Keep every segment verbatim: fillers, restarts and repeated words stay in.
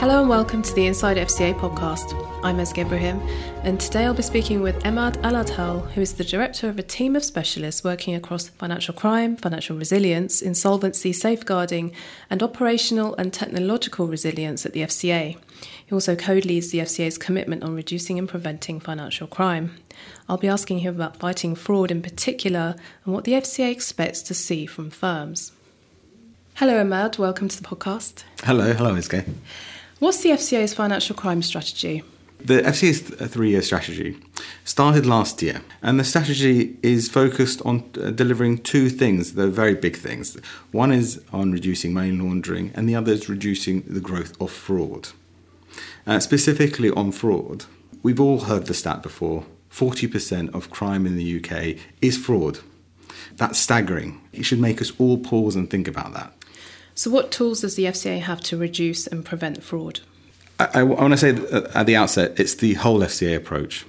Hello and welcome to the Inside F C A podcast. I'm Ezgi Ibrahim, and today I'll be speaking with Emad Al-Adhal, who is the director of a team of specialists working across financial crime, financial resilience, insolvency, safeguarding, and operational and technological resilience at the F C A. He also co-leads the F C A's commitment on reducing and preventing financial crime. I'll be asking him about fighting fraud in particular and what the F C A expects to see from firms. Hello Emad, welcome to the podcast. Hello, hello Ezgi. What's the F C A's financial crime strategy? The F C A's three-year strategy started last year, and the strategy is focused on uh, delivering two things. They're very big things. One is on reducing money laundering, and the other is reducing the growth of fraud. Uh, specifically on fraud, we've all heard the stat before, forty percent of crime in the U K is fraud. That's staggering. It should make us all pause and think about that. So what tools does the F C A have to reduce and prevent fraud? I, I want to say at the outset, it's the whole F C A approach.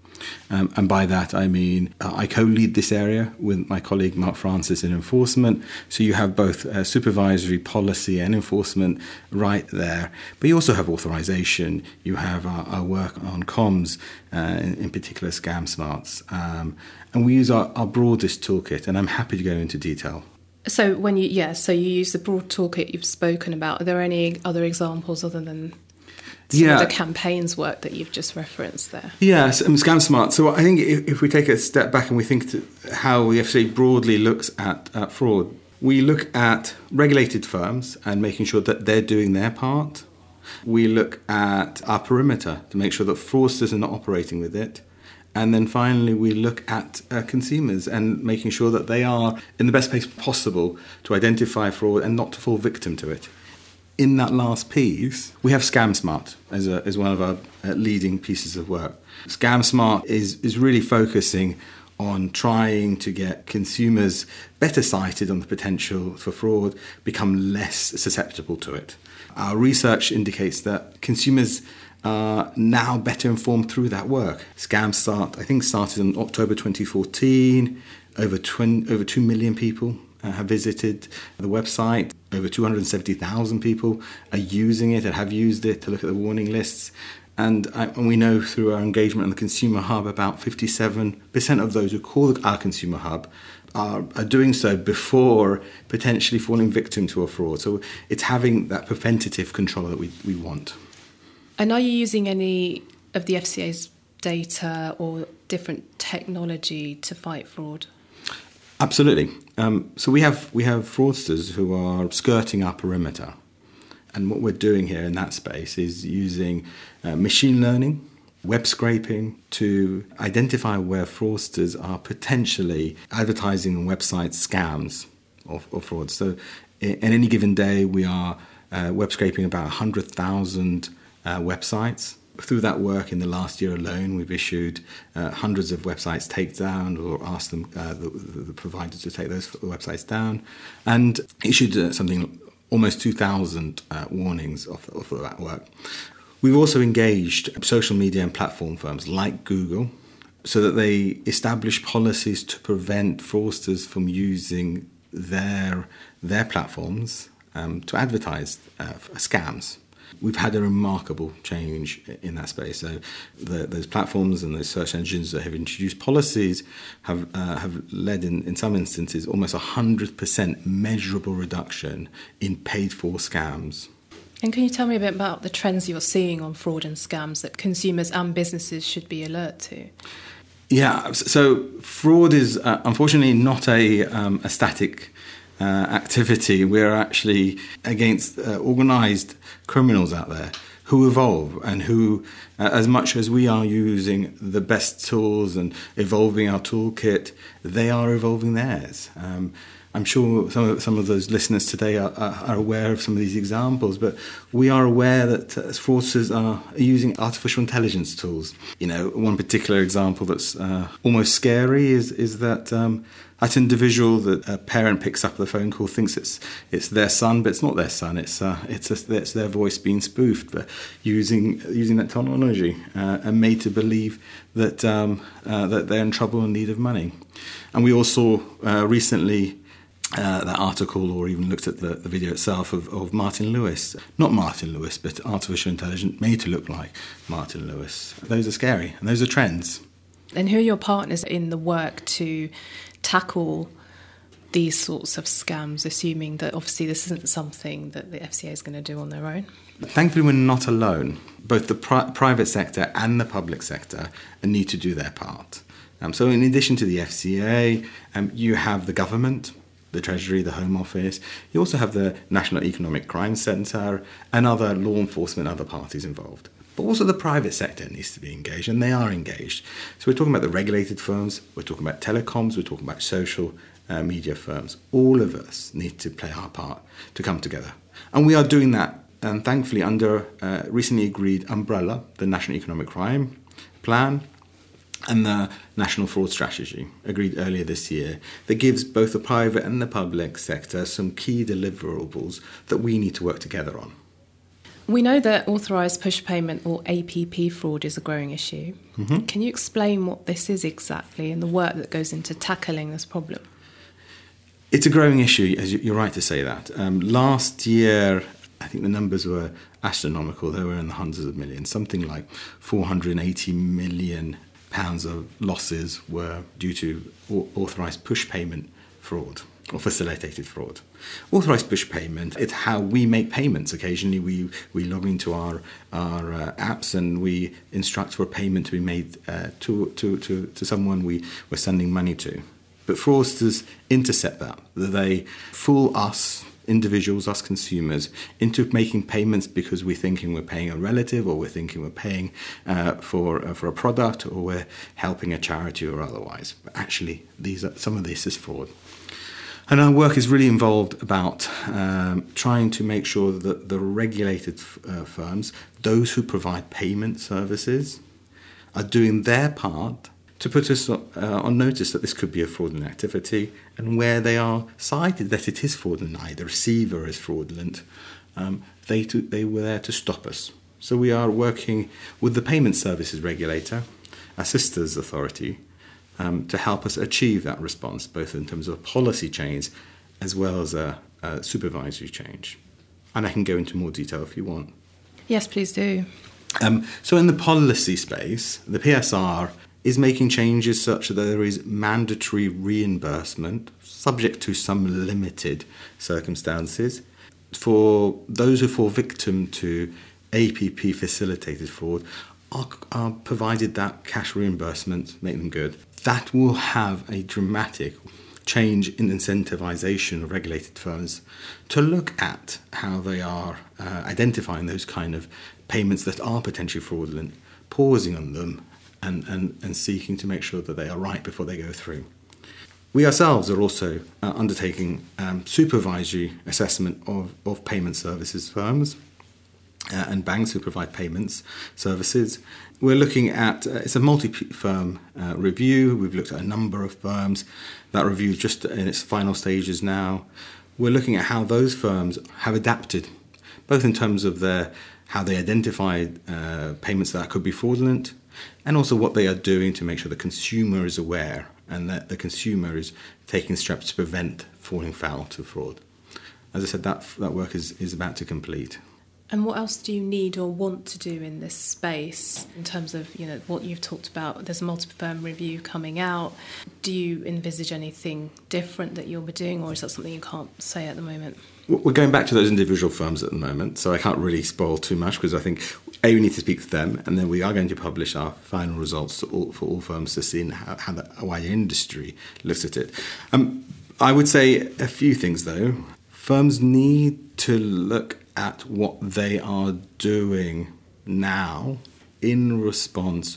Um, and by that, I mean, uh, I co-lead this area with my colleague Mark Francis in enforcement. So you have both uh, supervisory, policy and enforcement right there. But you also have authorisation. You have our, our work on comms, uh, in, in particular Scam Smarts. Um, and we use our, our broadest toolkit, and I'm happy to go into detail. So when you, yeah, so you use the broad toolkit you've spoken about. Are there any other examples other than some yeah. of the campaigns work that you've just referenced there? Yes, um, Scam Smart. So I think if, if we take a step back and we think to how the F C A broadly looks at, at fraud, we look at regulated firms and making sure that they're doing their part. We look at our perimeter to make sure that fraudsters are not operating with it. And then finally, we look at uh, consumers and making sure that they are in the best place possible to identify fraud and not to fall victim to it. In that last piece, we have Scam Smart as, a, as one of our uh, leading pieces of work. Scam Smart is, is really focusing on trying to get consumers better sighted on the potential for fraud, become less susceptible to it. Our research indicates that consumers are now better informed through that work. Scam Start, I think, started in October twenty fourteen. Over, twenty, over two million people uh, have visited the website. Over two hundred seventy thousand people are using it and have used it to look at the warning lists. And, I, and we know through our engagement on the Consumer Hub, about fifty-seven percent of those who call our Consumer Hub are, are doing so before potentially falling victim to a fraud. So it's having that preventative control that we, we want. And are you using any of the F C A's data or different technology to fight fraud? Absolutely. Um, so we have we have fraudsters who are skirting our perimeter. And what we're doing here in that space is using uh, machine learning, web scraping to identify where fraudsters are potentially advertising on website scams or, or fraud. So in, in any given day, we are uh, web scraping about one hundred thousand Uh, websites. Through that work in the last year alone, we've issued uh, hundreds of websites take down or asked them, uh, the, the providers to take those websites down, and issued uh, something almost two thousand uh, warnings off, off of that work. We've also engaged social media and platform firms like Google so that they establish policies to prevent fraudsters from using their, their platforms um, to advertise uh, scams. We've had a remarkable change in that space. So the, those platforms and those search engines that have introduced policies have uh, have led in, in some instances almost a one hundred percent measurable reduction in paid-for scams. And can you tell me a bit about the trends you're seeing on fraud and scams that consumers and businesses should be alert to? Yeah, so fraud is uh, unfortunately not a, um, a static Uh, activity. We're actually against uh, organised criminals out there who evolve and who, uh, as much as we are using the best tools and evolving our toolkit, they are evolving theirs. Um, I'm sure some of, some of those listeners today are, are, are aware of some of these examples, but we are aware that uh, fraudsters are using artificial intelligence tools. You know, one particular example that's uh, almost scary is is that um, that individual that a parent picks up the phone call thinks it's it's their son, but it's not their son. It's uh, it's a, it's their voice being spoofed, but using using that technology uh, and made to believe that um, uh, that they're in trouble and need of money. And we also uh, recently uh, that article or even looked at the, the video itself of, of Martin Lewis. Not Martin Lewis, but artificial intelligence made to look like Martin Lewis. Those are scary, and those are trends. And who are your partners in the work to tackle these sorts of scams, assuming that obviously this isn't something that the F C A is going to do on their own? Thankfully, we're not alone. Both the pri- private sector and the public sector need to do their part. Um, so in addition to the F C A, um, you have the government, the Treasury, the Home Office. You also have the National Economic Crime Centre and other law enforcement, other parties involved. But also the private sector needs to be engaged, and they are engaged. So we're talking about the regulated firms, we're talking about telecoms, we're talking about social uh, media firms. All of us need to play our part to come together. And we are doing that, and thankfully, under a recently agreed umbrella, the National Economic Crime Plan and the National Fraud Strategy, agreed earlier this year, that gives both the private and the public sector some key deliverables that we need to work together on. We know that authorised push payment, or A P P fraud, is a growing issue. Mm-hmm. Can you explain what this is exactly and the work that goes into tackling this problem? It's a growing issue, as you're right to say that. Um, last year, I think the numbers were astronomical. They were in the hundreds of millions. Something like four hundred eighty million pounds of losses were due to authorised push payment fraud, or facilitated fraud. Authorised push payment, it's how we make payments. Occasionally we, we log into our, our uh, apps and we instruct for a payment to be made uh, to, to, to, to someone we were sending money to. But fraudsters intercept that. They fool us, individuals, us consumers, into making payments because we're thinking we're paying a relative, or we're thinking we're paying uh, for uh, for a product, or we're helping a charity or otherwise. But actually, these are, some of this is fraud. And our work is really involved about um, trying to make sure that the regulated uh, firms, those who provide payment services, are doing their part to put us uh, on notice that this could be a fraudulent activity, and where they are cited that it is fraudulent, the receiver is fraudulent, um, they, to, they were there to stop us. So we are working with the Payment Services Regulator, our sisters authority, Um, to help us achieve that response, both in terms of policy change as well as a, a supervisory change. And I can go into more detail if you want. Yes, please do. Um, so in the policy space, the P S R is making changes such that there is mandatory reimbursement, subject to some limited circumstances, for those who fall victim to A P P facilitated fraud, are, are provided that cash reimbursement, make them good. That will have a dramatic change in incentivization of regulated firms to look at how they are uh, identifying those kind of payments that are potentially fraudulent, pausing on them and, and, and seeking to make sure that they are right before they go through. We ourselves are also uh, undertaking um, supervisory assessment of, of payment services firms uh, and banks who provide payments services. We're looking at, uh, it's a multi-firm uh, review. We've looked at a number of firms. That review is just in its final stages now. We're looking at how those firms have adapted, both in terms of their how they identify uh, payments that could be fraudulent, and also what they are doing to make sure the consumer is aware and that the consumer is taking steps to prevent falling foul to fraud. As I said, that, that work is, is about to complete. And what else do you need or want to do in this space in terms of, you know, what you've talked about? There's a multi-firm review coming out. Do you envisage anything different that you'll be doing, or is that something you can't say at the moment? We're going back to those individual firms at the moment, so I can't really spoil too much because I think, A, we need to speak to them, and then we are going to publish our final results to all, for all firms to see how, how the wider industry looks at it. Um, I would say a few things, though. Firms need to look at what they are doing now in response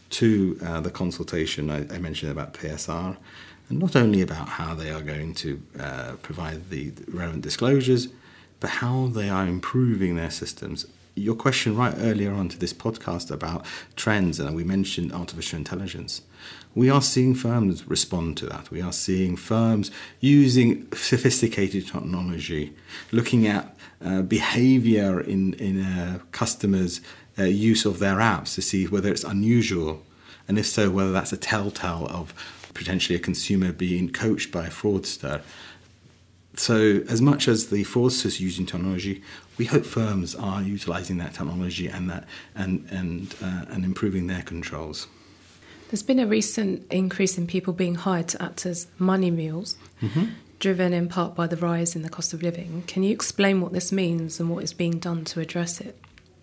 to uh, the consultation I, I mentioned about P S R, and not only about how they are going to uh, provide the relevant disclosures, but how they are improving their systems. Your question right earlier on to this podcast about trends, and we mentioned artificial intelligence. We are seeing firms respond to that. We are seeing firms using sophisticated technology, looking at uh, behavior in, in uh, customers' uh, use of their apps to see whether it's unusual, and if so, whether that's a telltale of potentially a consumer being coached by a fraudster. So as much as the fraudsters using technology, we hope firms are utilising that technology and that and and uh, and improving their controls. There's been a recent increase in people being hired to act as money mules, mm-hmm. driven in part by the rise in the cost of living. Can you explain what this means and what is being done to address it?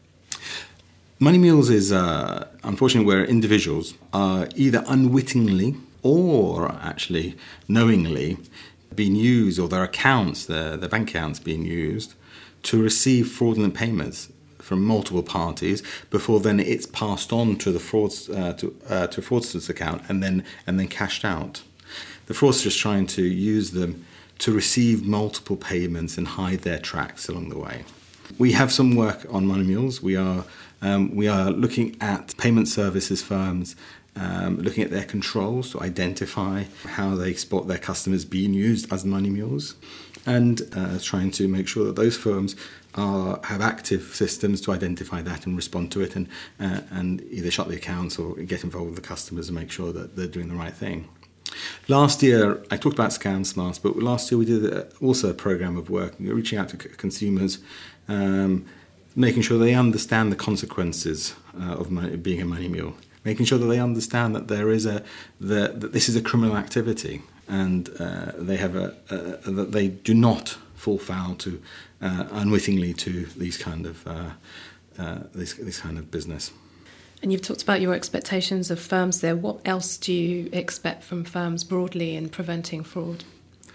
Money mules is, uh, unfortunately, where individuals are either unwittingly or actually knowingly being used, or their accounts, their, their bank accounts being used to receive fraudulent payments from multiple parties before then it's passed on to the frauds uh, to uh, to fraudster's account and then and then cashed out. The fraudster is trying to use them to receive multiple payments and hide their tracks along the way. We have some work on money mules. We are um, we are looking at payment services firms. Um, looking at their controls to identify how they spot their customers being used as money mules, and uh, trying to make sure that those firms are, have active systems to identify that and respond to it, and uh, and either shut the accounts or get involved with the customers and make sure that they're doing the right thing. Last year, I talked about Scam Smarts, but last year we did a, also a program of work reaching out to c- consumers, um, making sure they understand the consequences uh, of money, being a money mule. Making sure that they understand that there is a the, that this is a criminal activity, and uh, they have a, a that they do not fall foul to uh, unwittingly to these kind of uh, uh, this this kind of business. And you've talked about your expectations of firms there. What else do you expect from firms broadly in preventing fraud?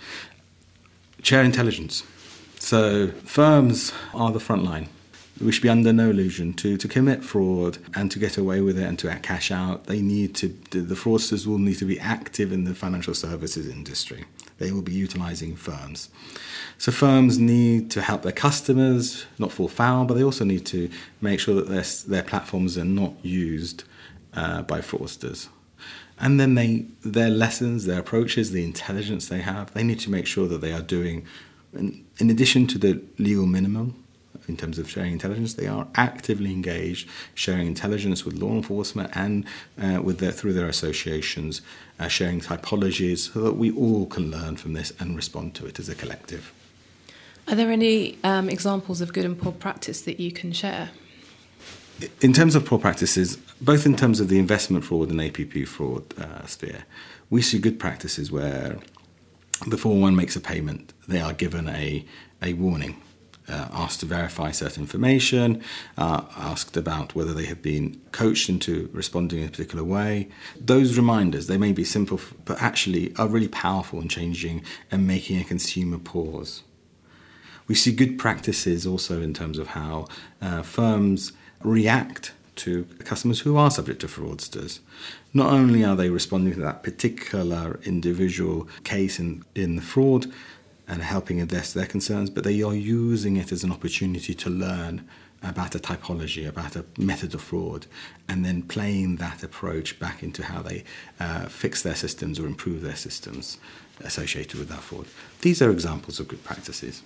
Share intelligence. So firms are the front line. We should be under no illusion to, to commit fraud and to get away with it and to cash out. They need to, the fraudsters will need to be active in the financial services industry. They will be utilising firms. So firms need to help their customers not fall foul, but they also need to make sure that their, their platforms are not used uh, by fraudsters. And then they, their lessons, their approaches, the intelligence they have, they need to make sure that they are doing, in, in addition to the legal minimum, in terms of sharing intelligence, they are actively engaged, sharing intelligence with law enforcement and uh, with their, through their associations, uh, sharing typologies so that we all can learn from this and respond to it as a collective. Are there any um, examples of good and poor practice that you can share? In terms of poor practices, both in terms of the investment fraud and A P P fraud uh, sphere, we see good practices where before one makes a payment, they are given a, a warning. Uh, asked to verify certain information, uh, asked about whether they have been coached into responding in a particular way. Those reminders, they may be simple, but actually are really powerful in changing and making a consumer pause. We see good practices also in terms of how uh, firms react to customers who are subject to fraudsters. Not only are they responding to that particular individual case in, in the fraud, and helping address their concerns, but they are using it as an opportunity to learn about a typology, about a method of fraud, and then playing that approach back into how they uh, fix their systems or improve their systems associated with that fraud. These are examples of good practices.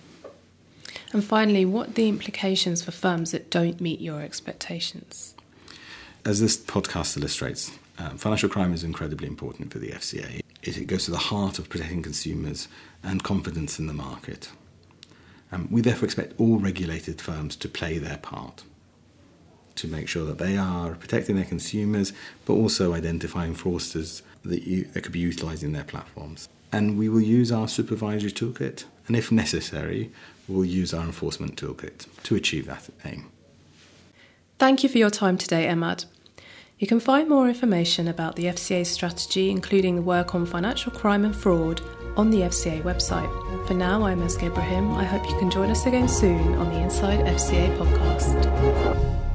And finally, what are the implications for firms that don't meet your expectations? As this podcast illustrates, um, financial crime is incredibly important for the F C A. It, it goes to the heart of protecting consumers and confidence in the market. Um, we therefore expect all regulated firms to play their part, to make sure that they are protecting their consumers, but also identifying fraudsters that, you, that could be utilising their platforms. And we will use our supervisory toolkit, and if necessary, we'll use our enforcement toolkit to achieve that aim. Thank you for your time today, Emad. You can find more information about the F C A's strategy, including the work on financial crime and fraud, on the F C A website. For now, I'm Eske Ibrahim. I hope you can join us again soon on the Inside F C A podcast.